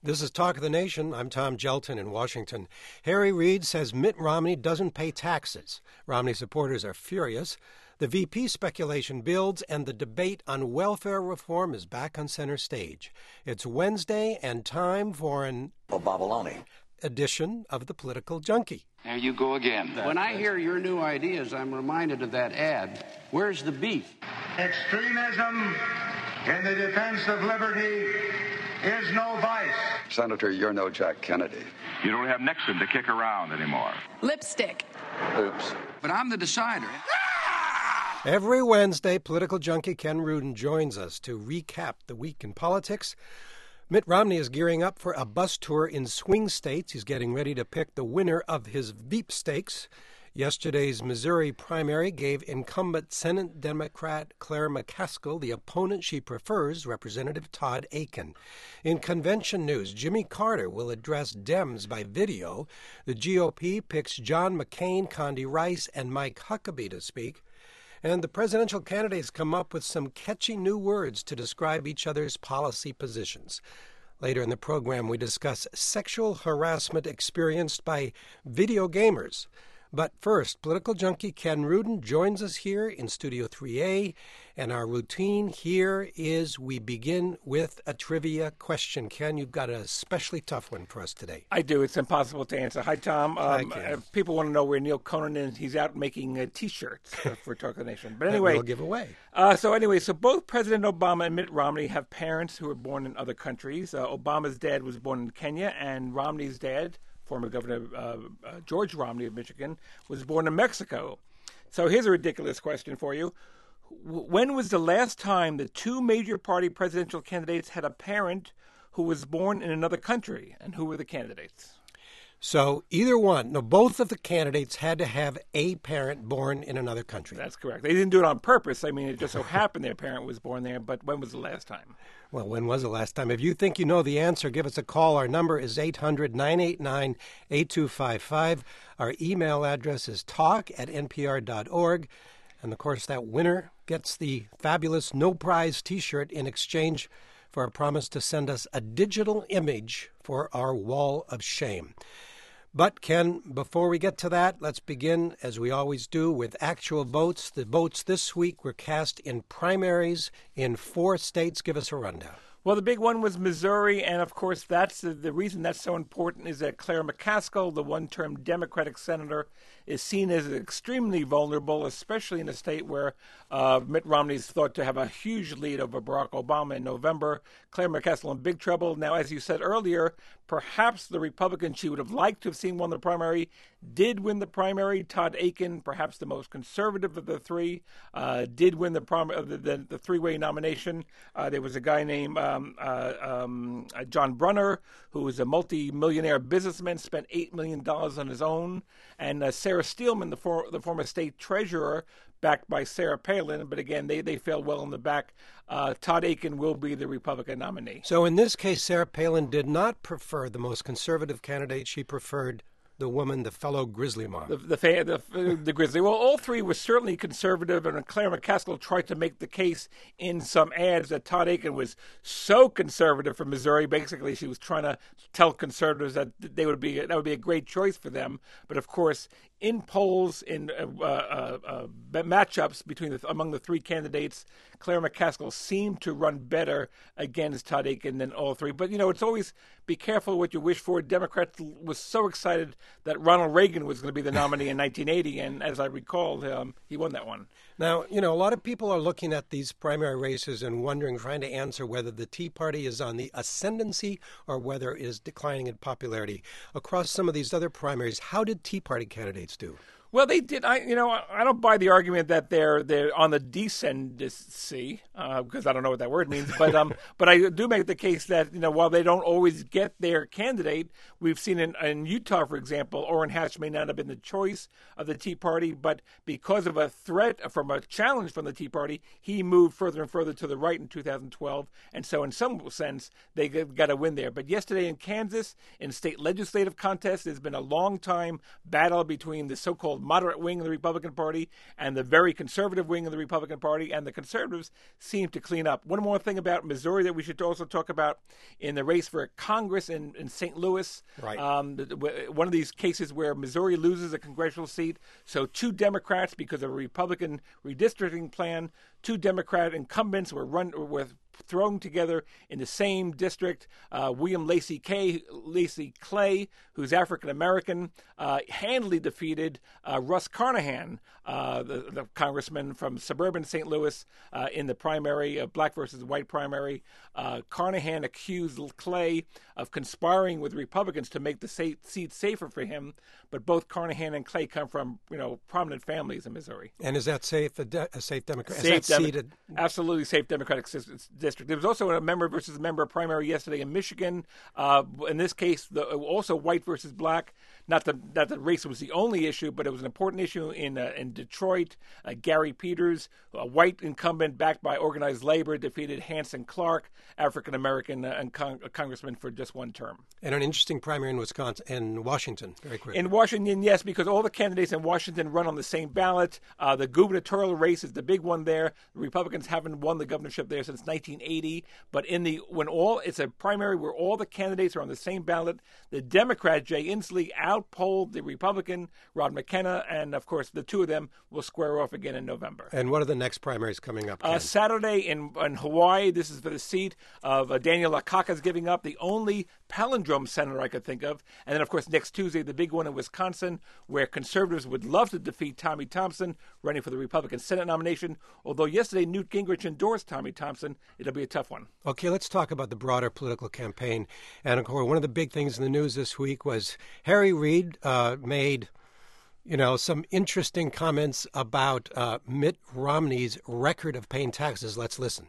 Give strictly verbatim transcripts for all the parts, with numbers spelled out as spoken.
This is Talk of the Nation. I'm Tom Gelton in Washington. Harry Reid says Mitt Romney doesn't pay taxes. Romney supporters are furious. The V P speculation builds, and the debate on welfare reform is back on center stage. It's Wednesday and time for an Obabalani edition of The Political Junkie. There you go again. When I hear your new ideas, I'm reminded of that ad. Where's the beef? Extremism in the defense of liberty is no vice. Senator, you're no Jack Kennedy. You don't have Nixon to kick around anymore. Lipstick. Oops. But I'm the decider. Every Wednesday, Political Junkie Ken Rudin joins us to recap the week in politics. Mitt Romney is gearing up for a bus tour in swing states. He's getting ready to pick the winner of his Veep Stakes. Yesterday's Missouri primary gave incumbent Senate Democrat Claire McCaskill the opponent she prefers, Representative Todd Akin. In convention news, Jimmy Carter will address Dems by video. The G O P picks John McCain, Condi Rice, and Mike Huckabee to speak. And the presidential candidates come up with some catchy new words to describe each other's policy positions. Later in the program, we discuss sexual harassment experienced by video gamers. But first, Political Junkie Ken Rudin joins us here in Studio three A, and our routine here is we begin with a trivia question. Ken, you've got a especially tough one for us today. I do. It's impossible to answer. Hi, Tom. Um, Hi, Ken. Uh, people want to know where Neil Conan is. He's out making uh, T-shirts uh, for Talk of the Nation. But anyway, we'll give away. Uh, so anyway, so both President Obama and Mitt Romney have parents who were born in other countries. Uh, Obama's dad was born in Kenya, and Romney's dad, former Governor uh, uh, George Romney of Michigan, was born in Mexico. So here's a ridiculous question for you. W- when was the last time the two major party presidential candidates had a parent who was born in another country? And who were the candidates? So either one, no, both of the candidates had to have a parent born in another country. That's correct. They didn't do it on purpose. I mean, it just so happened their parent was born there. But when was the last time? Well, when was the last time? If you think you know the answer, give us a call. Our number is eight hundred, nine eight nine, eight two five five. Our email address is talk at n p r dot org. And, of course, that winner gets the fabulous no-prize T-shirt in exchange for a promise to send us a digital image for our wall of shame. But, Ken, before we get to that, let's begin, as we always do, with actual votes. The votes this week were cast in primaries in four states. Give us a rundown. Well, the big one was Missouri, and of course, that's the, the reason that's so important is that Claire McCaskill, the one-term Democratic senator, is seen as extremely vulnerable, especially in a state where uh, Mitt Romney is thought to have a huge lead over Barack Obama in November. Claire McCaskill in big trouble. Now, as you said earlier, perhaps the Republican she would have liked to have seen won the primary did win the primary. Todd Akin, perhaps the most conservative of the three, uh, did win the, prim- the, the, the three-way nomination. Uh, there was a guy named um, uh, um, uh, John Brunner, who was a multi-millionaire businessman, spent eight million dollars on his own, and uh, Sarah Steelman, the, for- the former state treasurer, backed by Sarah Palin, but again, they, they fell well in the back. Uh, Todd Akin will be the Republican nominee. So in this case, Sarah Palin did not prefer the most conservative candidate. She preferred the woman, the fellow Grizzly mom. The the, the, the Grizzly. Well, all three were certainly conservative, and Claire McCaskill tried to make the case in some ads that Todd Akin was so conservative for Missouri. Basically, she was trying to tell conservatives that they would be that would be a great choice for them. But of course, in polls, in uh, uh, uh, matchups between the, among the three candidates, Claire McCaskill seemed to run better against Todd Akin than all three. But, you know, it's always be careful what you wish for. Democrats was so excited that Ronald Reagan was going to be the nominee in nineteen eighty, and as I recall, um, he won that one. Now, you know, a lot of people are looking at these primary races and wondering, trying to answer whether the Tea Party is on the ascendancy or whether it is declining in popularity. Across some of these other primaries, how did Tea Party candidates do? Well, they did. I, you know, I don't buy the argument that they're they're on the descendancy uh, because I don't know what that word means. But um, but I do make the case that, you know, while they don't always get their candidate, we've seen in, in Utah, for example, Orrin Hatch may not have been the choice of the Tea Party, but because of a threat from a challenge from the Tea Party, he moved further and further to the right in two thousand twelve, and so in some sense they got a win there. But yesterday in Kansas, in state legislative contest, there's been a long time battle between the so-called so-called moderate wing of the Republican Party and the very conservative wing of the Republican Party, and the conservatives seem to clean up. One more thing about Missouri that we should also talk about in the race for Congress in, in Saint Louis. Right. Um, one of these cases where Missouri loses a congressional seat, so two Democrats, because of a Republican redistricting plan, two Democrat incumbents were run were thrown together in the same district. Uh, William Lacey Kay, Lacey Clay, who's African American, uh, handily defeated uh, Russ Carnahan, uh, the, the congressman from suburban Saint Louis, uh, in the primary, a black versus white primary. Uh, Carnahan accused Clay of conspiring with Republicans to make the seat safer for him, but both Carnahan and Clay come from, you know, prominent families in Missouri. And is that safe? A, de- a safe Democrat? Safe is that Demo- seated? Absolutely safe Democratic district. There was also a member versus member primary yesterday in Michigan. Uh, in this case, the, also white versus black. Not the not that race was the only issue, but it was an important issue in uh, in Detroit. Uh, Gary Peters, a white incumbent backed by organized labor, defeated Hanson Clark, African American uh, and con- congressman, for just one term. And an interesting primary in Wisconsin, in Washington, very quickly. In Washington, yes, because all the candidates in Washington run on the same ballot. Uh, the gubernatorial race is the big one there. The Republicans haven't won the governorship there since nineteen eighty. But in the when all it's a primary where all the candidates are on the same ballot. The Democrat Jay Inslee outpolled the Republican Rod McKenna, and of course the two of them will square off again in November. And what are the next primaries coming up? Uh, Saturday in, in Hawaii, this is for the seat of uh, Daniel Akaka's giving up, the only palindrome senator I could think of. And then, of course, next Tuesday, the big one in Wisconsin, where conservatives would love to defeat Tommy Thompson, running for the Republican Senate nomination. Although yesterday Newt Gingrich endorsed Tommy Thompson, it'll be a tough one. Okay, let's talk about the broader political campaign. And, of course, one of the big things in the news this week was Harry Reid uh, made, you know, some interesting comments about uh, Mitt Romney's record of paying taxes. Let's listen.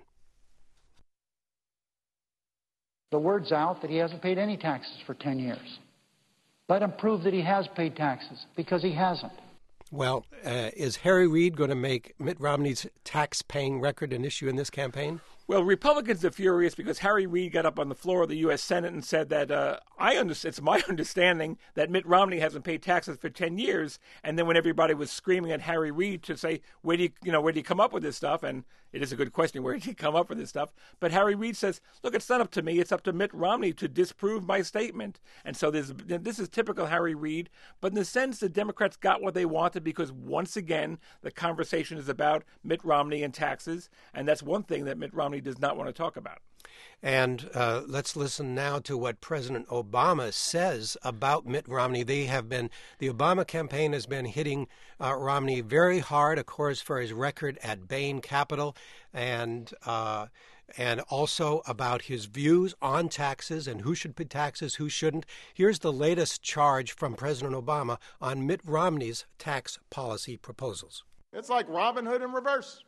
The word's out that he hasn't paid any taxes for ten years. Let him prove that he has paid taxes, because he hasn't. Well, uh, is Harry Reid going to make Mitt Romney's tax-paying record an issue in this campaign? Well, Republicans are furious because Harry Reid got up on the floor of the U S Senate and said that uh, I understand, it's my understanding that Mitt Romney hasn't paid taxes for ten years. And then when everybody was screaming at Harry Reid to say, where do you, you know, where do you come up with this stuff? And it is a good question, where did he come up with this stuff? But Harry Reid says, look, it's not up to me. It's up to Mitt Romney to disprove my statement. And so there's, this is typical Harry Reid. But in the sense, the Democrats got what they wanted because, once again, the conversation is about Mitt Romney and taxes. And that's one thing that Mitt Romney does not want to talk about. And uh, let's listen now to what President Obama says about Mitt Romney. They have been, the Obama campaign has been hitting uh, Romney very hard, of course, for his record at Bain Capital, and uh, and also about his views on taxes and who should pay taxes, who shouldn't. Here's the latest charge from President Obama on Mitt Romney's tax policy proposals. It's like Robin Hood in reverse.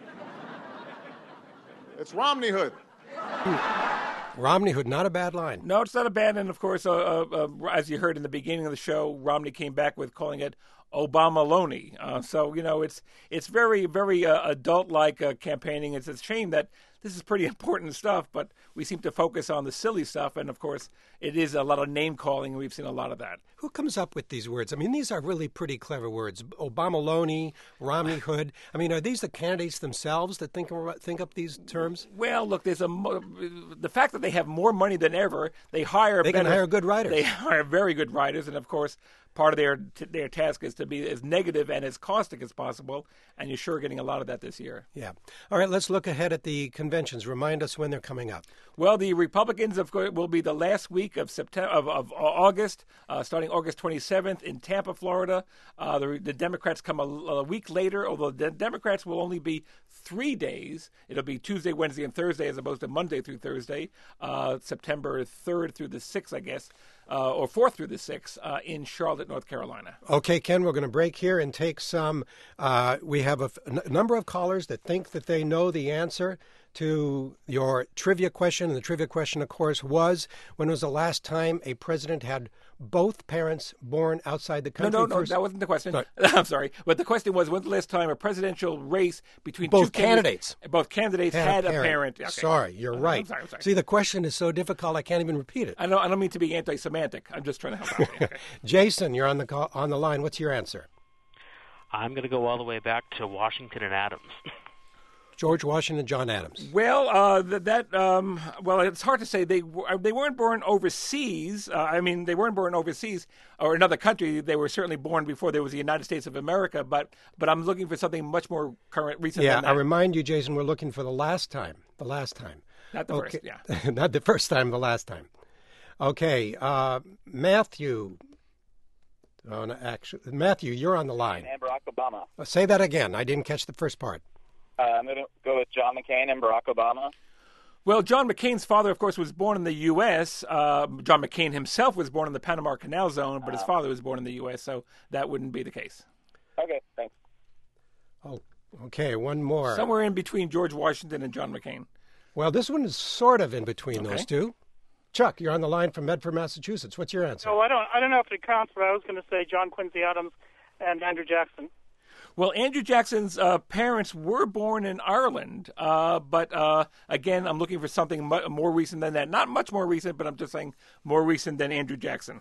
It's Romneyhood. Romneyhood, not a bad line. No, it's not a bad. And of course, uh, uh, uh, as you heard in the beginning of the show, Romney came back with calling it Obama-loney. Uh, so, you know, it's it's very, very uh, adult-like uh, campaigning. It's a shame that this is pretty important stuff, but we seem to focus on the silly stuff. And, of course, it is a lot of name-calling, and we've seen a lot of that. Who comes up with these words? I mean, these are really pretty clever words. Obama-loney, Romneyhood. I mean, are these the candidates themselves that think think up these terms? Well, look, there's a the fact that they have more money than ever. They hire they better, can hire good writers. They hire very good writers, and of course, part of their their task is to be as negative and as caustic as possible. And you're sure getting a lot of that this year. Yeah. All right. Let's look ahead at the conventions. Remind us when they're coming up. Well, the Republicans, of course, will be the last week of September of, of August, uh, starting August twenty-seventh in Tampa, Florida. Uh, the, the Democrats come a, a week later, although the Democrats will only be three days. It'll be Tuesday, Wednesday, and Thursday, as opposed to Monday through Thursday, uh, September third through the sixth, I guess. Uh, or fourth through the sixth uh, in Charlotte, North Carolina. Okay, Ken, we're going to break here and take some. Uh, we have a, f- a number of callers that think that they know the answer to your trivia question. And the trivia question, of course, was, when was the last time a president had both parents born outside the country? No, no, no, First... that wasn't the question. Sorry. I'm sorry. But the question was, when's the last time a presidential race between both two candidates, both candidates had, had a a parent? parent? Okay. Sorry, you're right. I'm sorry, I'm sorry. See, the question is so difficult, I can't even repeat it. I don't, I don't mean to be anti-Semitic. I'm just trying to help out. Okay. Jason, you're on the call, on the line. What's your answer? I'm going to go all the way back to Washington and Adams. George Washington, John Adams. Well, uh, that, that um, well, it's hard to say. They they weren't born overseas. Uh, I mean, they weren't born overseas or another country. They were certainly born before there was the United States of America. But but I'm looking for something much more current, recent. Yeah, than that. I remind you, Jason, we're looking for the last time. The last time. Not the okay. first. Yeah. Not the first time. The last time. Okay, uh, Matthew. Oh, no, actually, Matthew, you're on the line. And Barack Obama. Uh, say that again. I didn't catch the first part. Uh, I'm going to go with John McCain and Barack Obama. Well, John McCain's father, of course, was born in the U S Uh, John McCain himself was born in the Panama Canal Zone, but his father was born in the U S, so that wouldn't be the case. Okay, thanks. Oh, okay, one more. Somewhere in between George Washington and John McCain. Well, this one is sort of in between Okay. those two. Chuck, you're on the line from Medford, Massachusetts. What's your answer? Oh, I don't, I don't know if it counts, but I was going to say John Quincy Adams and Andrew Jackson. Well, Andrew Jackson's uh, parents were born in Ireland, uh, but uh, again, I'm looking for something mu- more recent than that. Not much more recent, but I'm just saying more recent than Andrew Jackson.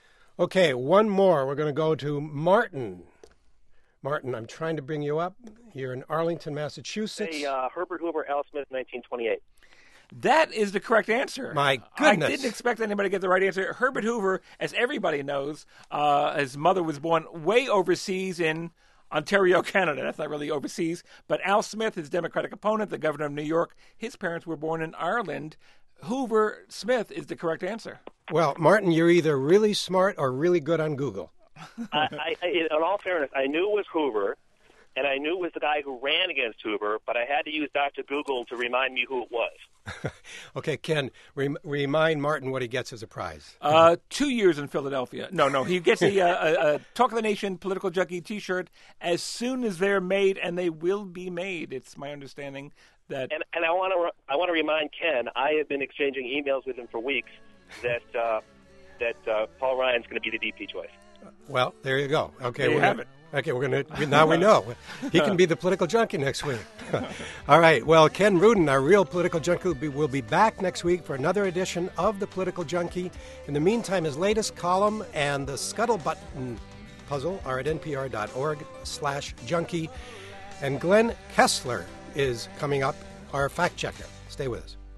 Okay, one more. We're going to go to Martin. Martin, I'm trying to bring you up. You're in Arlington, Massachusetts. Hey, uh, Herbert Hoover, Al Smith, nineteen twenty-eight. That is the correct answer. My goodness. I didn't expect anybody to get the right answer. Herbert Hoover, as everybody knows, uh, his mother was born way overseas in Ontario, Canada. That's not really overseas. But Al Smith, his Democratic opponent, the governor of New York, his parents were born in Ireland. Hoover Smith is the correct answer. Well, Martin, you're either really smart or really good on Google. I, I, in all fairness, I knew it was Hoover, and I knew it was the guy who ran against Hoover, but I had to use Doctor Google to remind me who it was. Okay, Ken, rem- remind Martin what he gets as a prize. Uh, two years in Philadelphia. No, no, he gets a, a, a Talk of the Nation Political Junkie T-shirt as soon as they're made, and they will be made. It's my understanding that. And, and I want to I want to remind Ken, I have been exchanging emails with him for weeks that uh, that uh, Paul Ryan's going to be the D P choice. Well, there you go. Okay, There you we're have gonna, it. Okay, we're going to now we know he can be the political junkie next week. All right. Well, Ken Rudin, our real political junkie, will be, will be back next week for another edition of the Political Junkie. In the meantime, his latest column and the Scuttlebutton puzzle are at npr.org slash junkie. And Glenn Kessler is coming up, our fact checker. Stay with us.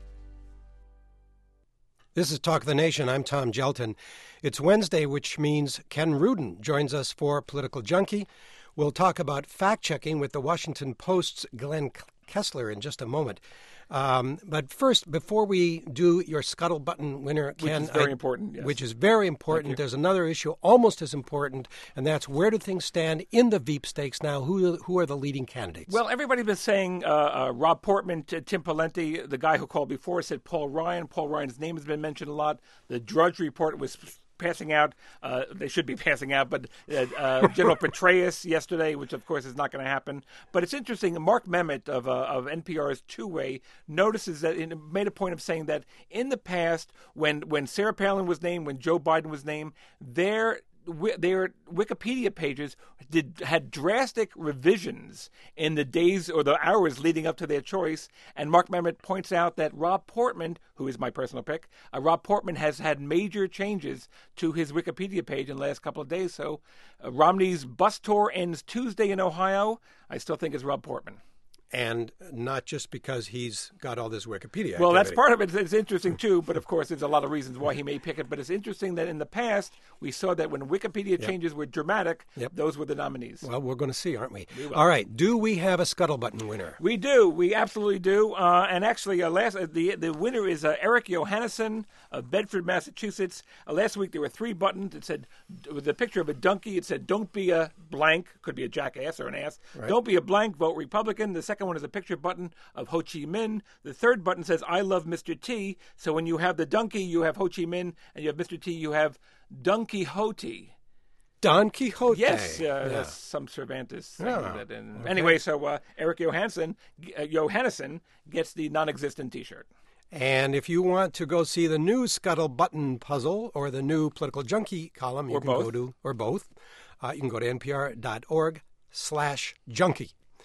This is Talk of the Nation. I'm Tom Gelton. It's Wednesday, which means Ken Rudin joins us for Political Junkie. We'll talk about fact-checking with the Washington Post's Glenn Kessler in just a moment. Um, but first, before we do your Scuttlebutton winner, Ken... Which is very I, important, yes. Which is very important. There's another issue almost as important, and that's where do things stand in the Veep Stakes now? Who, who are the leading candidates? Well, everybody's been saying uh, uh, Rob Portman, T- Tim Pawlenty, the guy who called before said Paul Ryan. Paul Ryan's name has been mentioned a lot. The Drudge Report was passing out. Uh, they should be passing out, but uh, uh, General Petraeus yesterday, which of course is not going to happen. But it's interesting. Mark Memmott of uh, of N P R's Two Way notices that it made a point of saying that in the past, when when Sarah Palin was named, when Joe Biden was named, their their Wikipedia pages did had drastic revisions in the days or the hours leading up to their choice. And Mark Memmott points out that Rob Portman, who is my personal pick, uh, Rob Portman has had major changes to his Wikipedia page in the last couple of days. So uh, Romney's bus tour ends Tuesday in Ohio. I still think it's Rob Portman. And not just because he's got all this Wikipedia Well, activity. that's part of it. It's interesting, too, but of course there's a lot of reasons why he may pick it. But it's interesting that in the past, we saw that when Wikipedia Yep. changes were dramatic, Yep. those were the nominees. Well, we're going to see, aren't we? We will. All right. Do we have a Scuttlebutton winner? We do. We absolutely do. Uh, and actually, uh, last uh, the the winner is uh, Eric Johannesson of Bedford, Massachusetts. Uh, last week there were three buttons. It said, with a picture of a donkey, it said, "Don't be a blank." Could be a jackass or an ass. Right. Don't be a blank. Vote Republican. The second one is a picture button of Ho Chi Minh. The third button says, "I love Mister T." So when you have the donkey, you have Ho Chi Minh, and you have Mister T, you have Don Quixote. Don Quixote. Yes, uh, Yeah. that's some Cervantes thing. Oh, that in. okay. Anyway, so uh, Eric Johansson, uh, Johannesson gets the non-existent T-shirt. And if you want to go see the new Scuttlebutton puzzle or the new Political Junkie column, you Or can both. go to, or both, uh, you can go to npr.org slash junkie.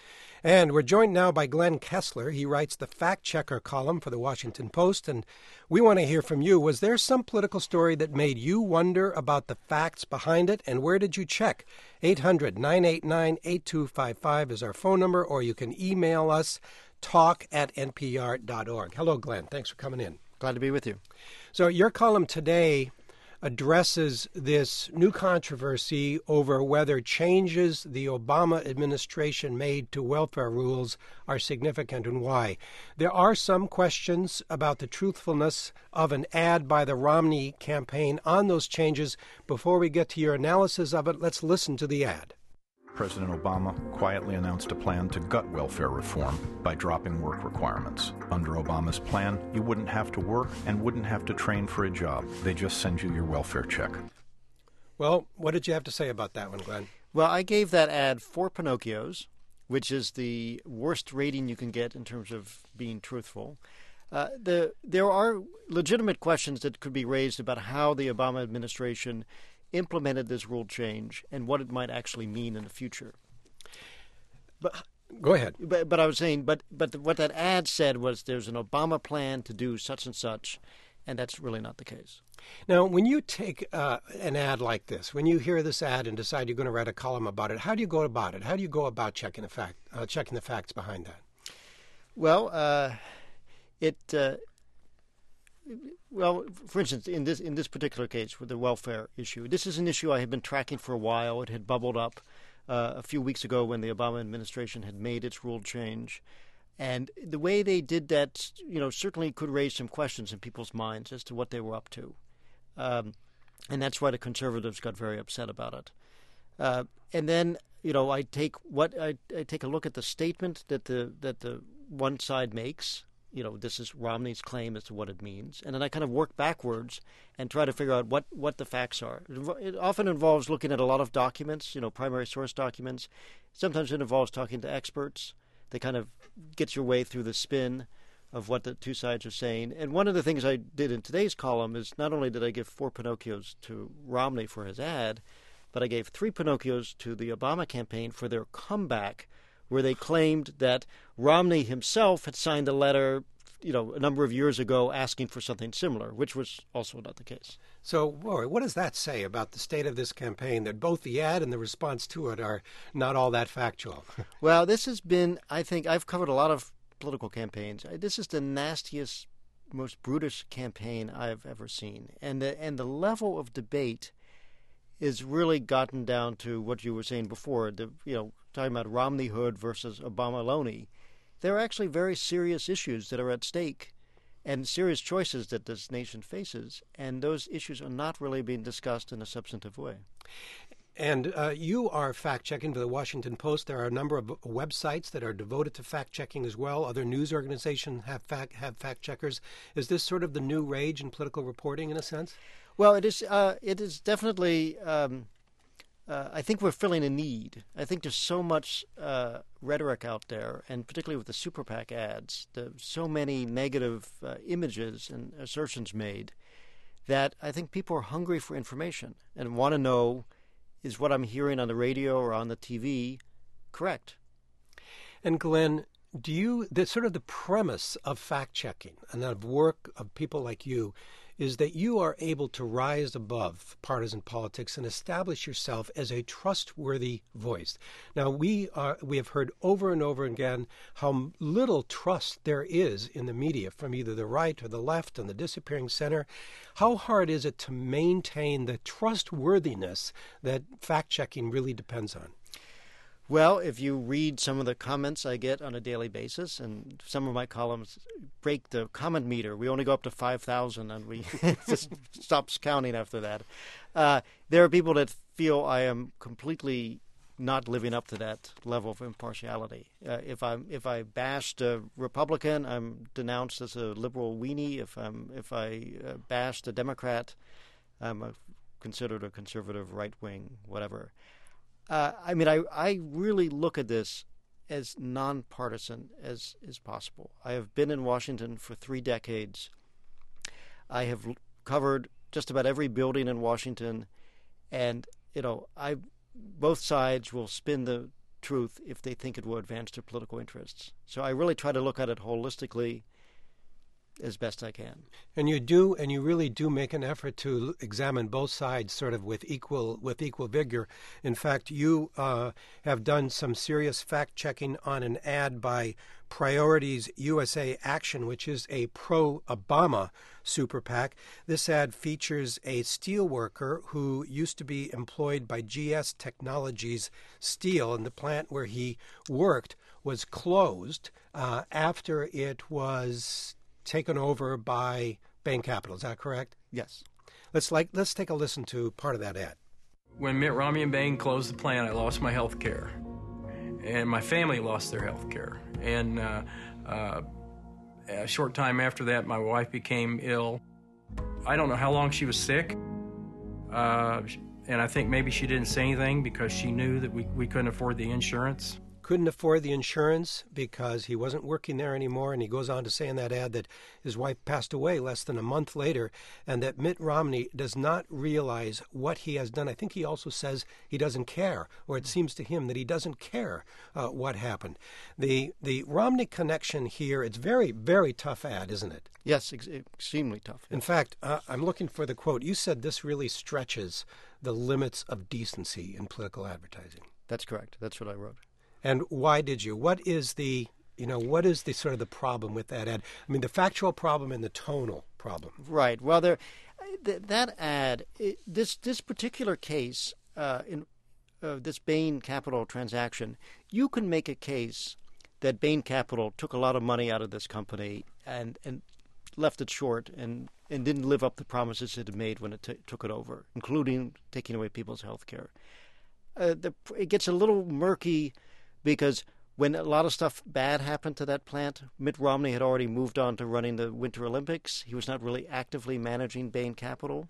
And we're joined now by Glenn Kessler. He writes the Fact Checker column for the Washington Post, and we want to hear from you. Was there some political story that made you wonder about the facts behind it, and where did you check? eight hundred, nine eight nine, eight two five five is our phone number, or you can email us, talk at n p r dot org. Hello, Glenn. Thanks for coming in. Glad to be with you. So your column today addresses this new controversy over whether changes the Obama administration made to welfare rules are significant and why. There are some questions about the truthfulness of an ad by the Romney campaign on those changes. Before we get to your analysis of it, let's listen to the ad. President Obama quietly announced a plan to gut welfare reform by dropping work requirements. Under Obama's plan, you wouldn't have to work and wouldn't have to train for a job. They just send you your welfare check. Well, what did you have to say about that one, Glenn? Well, I gave that ad four Pinocchios, which is the worst rating you can get in terms of being truthful. Uh, the, there are legitimate questions that could be raised about how the Obama administration implemented this rule change and what it might actually mean in the future. But go ahead. But, but I was saying, but but the, what that ad said was there's an Obama plan to do such and such, and that's really not the case. Now, when you take uh, an ad like this, when you hear this ad and decide you're going to write a column about it, how do you go about it? How do you go about checking the fact, uh, checking the facts behind that? Well, uh, it. Uh, Well, for instance, in this in this particular case with the welfare issue, this is an issue I had been tracking for a while. It had bubbled up uh, a few weeks ago when the Obama administration had made its rule change. And the way they did that, you know, certainly could raise some questions in people's minds as to what they were up to. Um, and that's why the conservatives got very upset about it. Uh, and then, you know, I take what I, I take a look at the statement that the that the one side makes. You know, this is Romney's claim as to what it means. And then I kind of work backwards and try to figure out what, what the facts are. It often involves looking at a lot of documents, you know, primary source documents. Sometimes it involves talking to experts. They kind of get your way through the spin of what the two sides are saying. And one of the things I did in today's column is not only did I give four Pinocchios to Romney for his ad, but I gave three Pinocchios to the Obama campaign for their comeback, where they claimed that Romney himself had signed a letter, you know, a number of years ago asking for something similar, which was also not the case. So, boy, what does that say about the state of this campaign, that both the ad and the response to it are not all that factual? Well, this has been, I think, I've covered a lot of political campaigns. This is the nastiest, most brutish campaign I've ever seen. And the, and the level of debate is really gotten down to what you were saying before, the, you know, talking about Romneyhood versus Obama-loney. There are actually very serious issues that are at stake and serious choices that this nation faces, and those issues are not really being discussed in a substantive way. And uh, you are fact-checking for the Washington Post. There are a number of websites that are devoted to fact-checking as well. Other news organizations have fact, have fact-checkers. Is this sort of the new rage in political reporting in a sense? Well, it is. Uh, it is definitely. Um, uh, I think we're filling a need. I think there's so much uh, rhetoric out there, and particularly with the Super PAC ads, the, so many negative uh, images and assertions made, that I think people are hungry for information and want to know, is what I'm hearing on the radio or on the T V correct? And Glenn, do you, the sort of the premise of fact-checking and of work of people like you is that you are able to rise above partisan politics and establish yourself as a trustworthy voice. Now, we are, we have heard over and over again how little trust there is in the media from either the right or the left and the disappearing center. How hard is it to maintain the trustworthiness that fact-checking really depends on? Well, if you read some of the comments I get on a daily basis, and some of my columns break the comment meter, we only go up to five thousand, and we just stops counting after that. Uh, there are people that feel I am completely not living up to that level of impartiality. Uh, if I'm if I bashed a Republican, I'm denounced as a liberal weenie. If I'm if I uh, bashed a Democrat, I'm a, considered a conservative right wing, whatever. Uh, I mean, I, I really look at this as nonpartisan as is possible. I have been in Washington for three decades. I have covered just about every building in Washington, and you know, I both sides will spin the truth if they think it will advance their political interests. So I really try to look at it holistically as best I can. And you do, and you really do make an effort to examine both sides sort of with equal with equal vigor. In fact, you uh, have done some serious fact-checking on an ad by Priorities U S A Action, which is a pro-Obama super PAC. This ad features a steel worker who used to be employed by G S Technologies Steel, and the plant where he worked was closed uh, after it was taken over by Bain Capital. Is that correct? Yes. Let's like let's take a listen to part of that ad. When Mitt Romney and Bain closed the plant, I lost my health care, and my family lost their health care. And uh, uh, a short time after that, my wife became ill. I don't know how long she was sick, uh, and I think maybe she didn't say anything because she knew that we, we couldn't afford the insurance. Couldn't afford the insurance because he wasn't working there anymore, and he goes on to say in that ad that his wife passed away less than a month later, and that Mitt Romney does not realize what he has done. I think he also says he doesn't care, or it seems to him that he doesn't care uh, what happened. The the Romney connection here, it's very, very tough ad, isn't it? Yes, ex- extremely tough. In fact, uh, I'm looking for the quote. You said this really stretches the limits of decency in political advertising. That's correct. That's what I wrote. And why did you? What is the, you know, what is the sort of the problem with that ad? I mean, the factual problem and the tonal problem. Right. Well, there, th- that ad, it, this this particular case, uh, in uh, this Bain Capital transaction, you can make a case that Bain Capital took a lot of money out of this company and and left it short and, and didn't live up to the promises it had made when it t- took it over, including taking away people's health care. Uh, the, it gets a little murky because when a lot of stuff bad happened to that plant, Mitt Romney had already moved on to running the Winter Olympics. He was not really actively managing Bain Capital.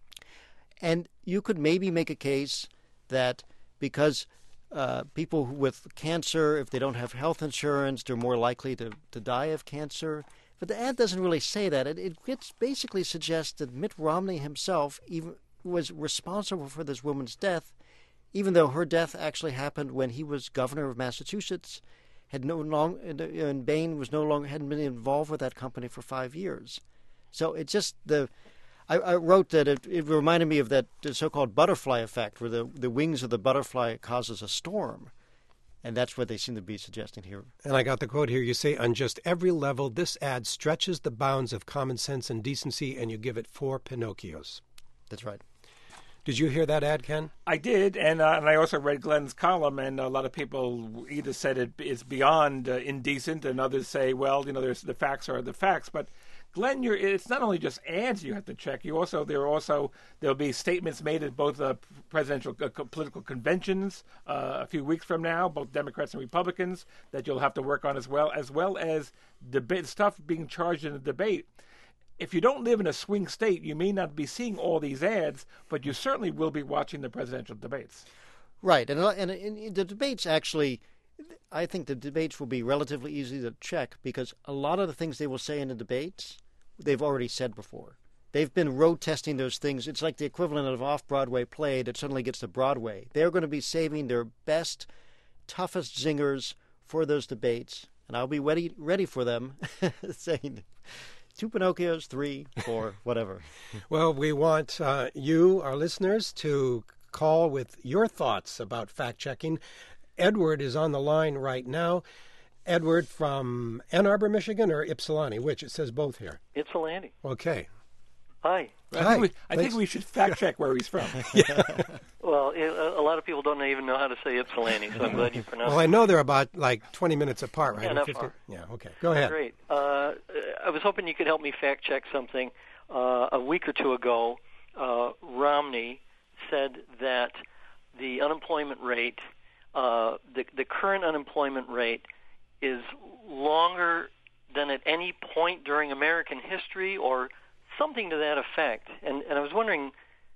And you could maybe make a case that because uh, people with cancer, if they don't have health insurance, they're more likely to, to die of cancer. But the ad doesn't really say that. It, it gets, basically suggests that Mitt Romney himself even was responsible for this woman's death, even though her death actually happened when he was governor of Massachusetts, had no long and Bain was no longer hadn't been involved with that company for five years. So it just the I, I wrote that it, it reminded me of that so-called butterfly effect, where the the wings of the butterfly causes a storm, and that's what they seem to be suggesting here. And I got the quote here. You say, on just every level, this ad stretches the bounds of common sense and decency, and you give it four Pinocchios. That's right. Did you hear that ad, Ken? I did, and uh, and I also read Glenn's column, and a lot of people either said it is beyond uh, indecent, and others say, well, you know, there's the facts are the facts. But Glenn, you're, it's not only just ads you have to check. You also there are also there'll be statements made at both uh, presidential uh, political conventions uh, a few weeks from now, both Democrats and Republicans, that you'll have to work on as well, as well as debate stuff being charged in a debate. If you don't live in a swing state, you may not be seeing all these ads, but you certainly will be watching the presidential debates. Right, and, and, and the debates actually, I think the debates will be relatively easy to check because a lot of the things they will say in the debates, they've already said before. They've been road testing those things. It's like the equivalent of off-Broadway play that suddenly gets to Broadway. They're going to be saving their best, toughest zingers for those debates, and I'll be ready, ready for them, saying two Pinocchios, three, four, whatever. Well, we want uh, you, our listeners, to call with your thoughts about fact-checking. Edward is on the line right now. Edward from Ann Arbor, Michigan, or Ypsilanti? Which? It says both here. Ypsilanti. Okay. Hi. I, Hi. Think, we, I think we should fact-check where he's from. Yeah. Well, a lot of people don't even know how to say Ypsilanti, so I'm glad you pronounced it. Well, I know they're about like twenty minutes apart, right? Yeah, not far. Yeah, okay. Go ahead. Great. Uh, I was hoping you could help me fact-check something. Uh, a week or two ago, uh, Romney said that the unemployment rate, uh, the, the current unemployment rate is longer than at any point during American history or something to that effect. And, and I was wondering,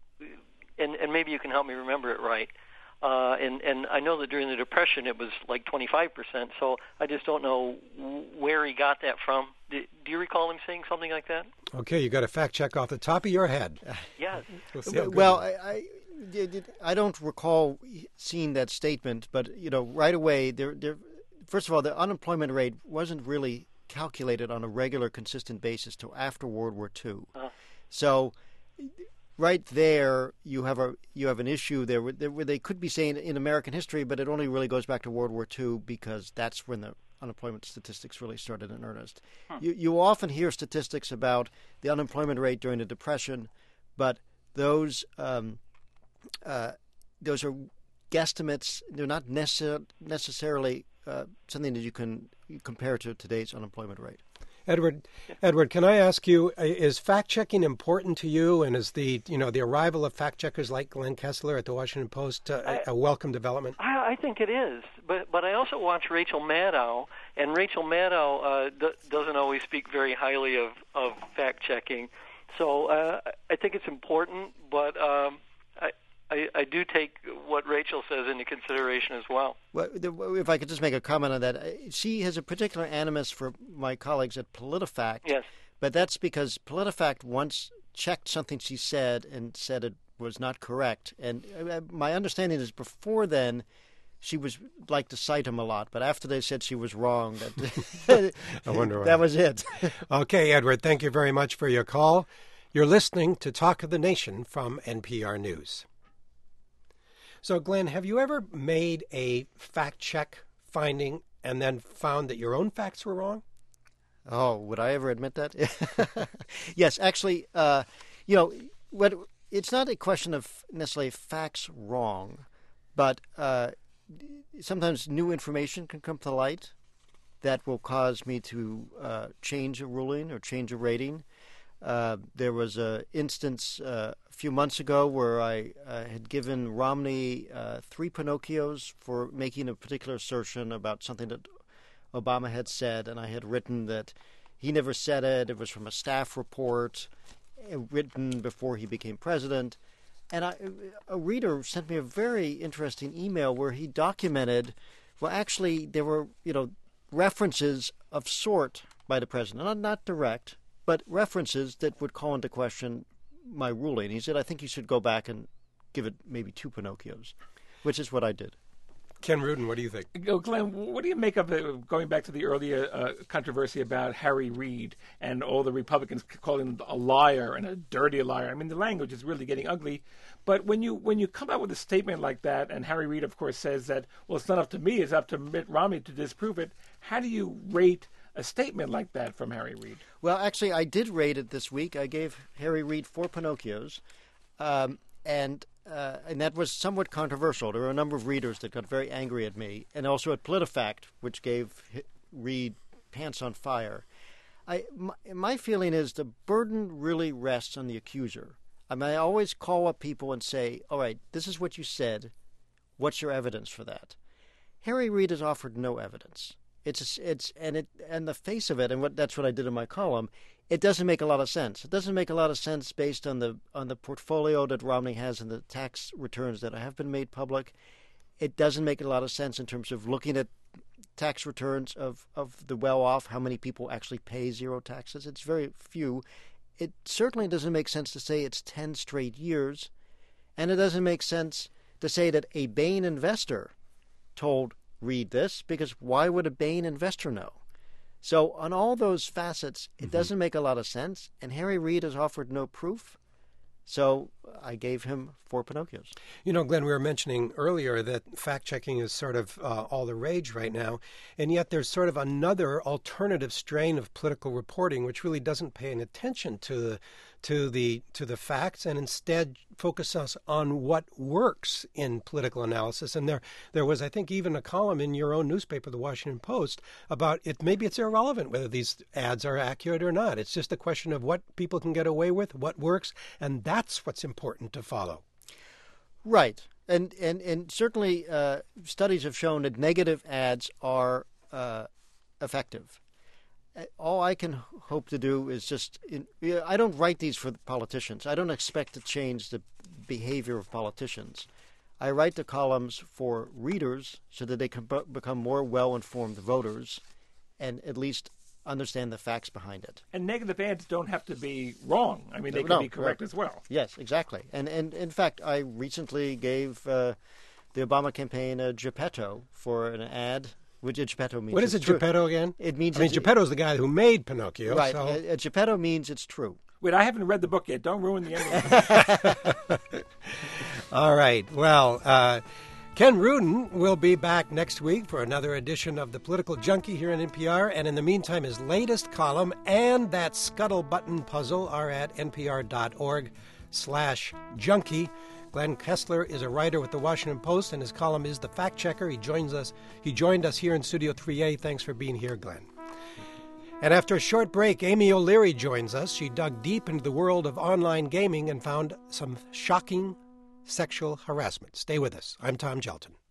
and, and maybe you can help me remember it right, uh, and, and I know that during the Depression it was like twenty-five percent, so I just don't know where he got that from. Do, do you recall him saying something like that? Okay, you got a fact check off the top of your head. Yes. Well, I, I, I don't recall seeing that statement, but you know, right away, there, there. First of all, the unemployment rate wasn't really calculated on a regular, consistent basis till after World War Two. Uh-huh. So, right there, you have a you have an issue there where, where they could be saying in American history, but it only really goes back to World War Two because that's when the unemployment statistics really started in earnest. Huh. You you often hear statistics about the unemployment rate during the Depression, but those um, uh, those are guesstimates. They're not necess- necessarily uh, something that you can compare to today's unemployment rate. Edward, Edward, can I ask you: is fact checking important to you, and is the you know the arrival of fact checkers like Glenn Kessler at the Washington Post uh, I, a welcome development? I, I think it is, but but I also watch Rachel Maddow, and Rachel Maddow uh, d- doesn't always speak very highly of, of fact checking. So uh, I think it's important, but um, I, I I do take what Rachel says into consideration as well. Well, if I could just make a comment on that, she has a particular animus for my colleagues at PolitiFact. Yes. But that's because PolitiFact once checked something she said and said it was not correct. And my understanding is before then, she was like to cite him a lot, but after they said she was wrong, that I wonder why. That was it. Okay, Edward, thank you very much for your call. You're listening to Talk of the Nation from N P R News. So, Glenn, have you ever made a fact check finding and then found that your own facts were wrong? Oh, would I ever admit that? Yes, actually, uh, you know, what, it's not a question of necessarily facts wrong, but uh, sometimes new information can come to light that will cause me to uh, change a ruling or change a rating. Uh, there was an instance uh, a few months ago where I uh, had given Romney uh, three Pinocchios for making a particular assertion about something that Obama had said, and I had written that he never said it. It was from a staff report written before he became president. And I, a reader sent me a very interesting email where he documented, well, actually, there were, you know, references of sort by the president, not, not direct, but references that would call into question my ruling. He said, I think you should go back and give it maybe two Pinocchios, which is what I did. Ken Rudin, what do you think? Oh, Glenn, what do you make of it, going back to the earlier uh, controversy about Harry Reid and all the Republicans calling him a liar and a dirty liar? I mean, the language is really getting ugly. But when you when you come out with a statement like that, and Harry Reid, of course, says that, well, it's not up to me, it's up to Mitt Romney to disprove it, how do you rate a statement like that from Harry Reid? Well, actually, I did rate it this week. I gave Harry Reid four Pinocchios, um, and uh, and that was somewhat controversial. There were a number of readers that got very angry at me, and also at PolitiFact, which gave Reid pants on fire. I, my, my feeling is the burden really rests on the accuser. I mean, I always call up people and say, all right, this is what you said. What's your evidence for that? Harry Reid has offered no evidence. It's it's and it and the face of it, and what that's what I did in my column. It doesn't make a lot of sense. It doesn't make a lot of sense based on the on the portfolio that Romney has and the tax returns that have been made public. It doesn't make a lot of sense in terms of looking at tax returns of, of the well-off, how many people actually pay zero taxes. It's very few. It certainly doesn't make sense to say it's ten straight years, and it doesn't make sense to say that a Bain investor told Reid this, because why would a Bain investor know? So on all those facets, it mm-hmm. doesn't make a lot of sense, and Harry Reid has offered no proof. So I gave him four Pinocchios. You know, Glenn, we were mentioning earlier that fact-checking is sort of uh, all the rage right now, and yet there's sort of another alternative strain of political reporting which really doesn't pay any attention to the to the to the facts and instead focuses on what works in political analysis. And there there was, I think, even a column in your own newspaper, the Washington Post, about it. Maybe it's irrelevant whether these ads are accurate or not. It's just a question of what people can get away with, what works, and that's what's important to follow. Right. And and, and certainly uh, studies have shown that negative ads are uh, effective. All I can hope to do is just in, I don't write these for the politicians. I don't expect to change the behavior of politicians. I write the columns for readers so that they can b- become more well-informed voters and at least understand the facts behind it. And negative ads don't have to be wrong. I mean, they can no, be correct no. as well. Yes, exactly. And and in fact, I recently gave uh, the Obama campaign a Geppetto for an ad. Which Geppetto means. What is a true. Geppetto again? It means. I mean, Geppetto's the guy who made Pinocchio. Right. So. A, a Geppetto means it's true. Wait, I haven't read the book yet. Don't ruin the ending. All right. Well, uh, Ken Rudin will be back next week for another edition of The Political Junkie here on N P R. And in the meantime, his latest column and that scuttle button puzzle are at npr.org slash junkie. Glenn Kessler is a writer with the Washington Post, and his column is The Fact Checker. He joins us. He joined us here in Studio three A. Thanks for being here, Glenn. And after a short break, Amy O'Leary joins us. She dug deep into the world of online gaming and found some shocking sexual harassment. Stay with us. I'm Tom Gelton.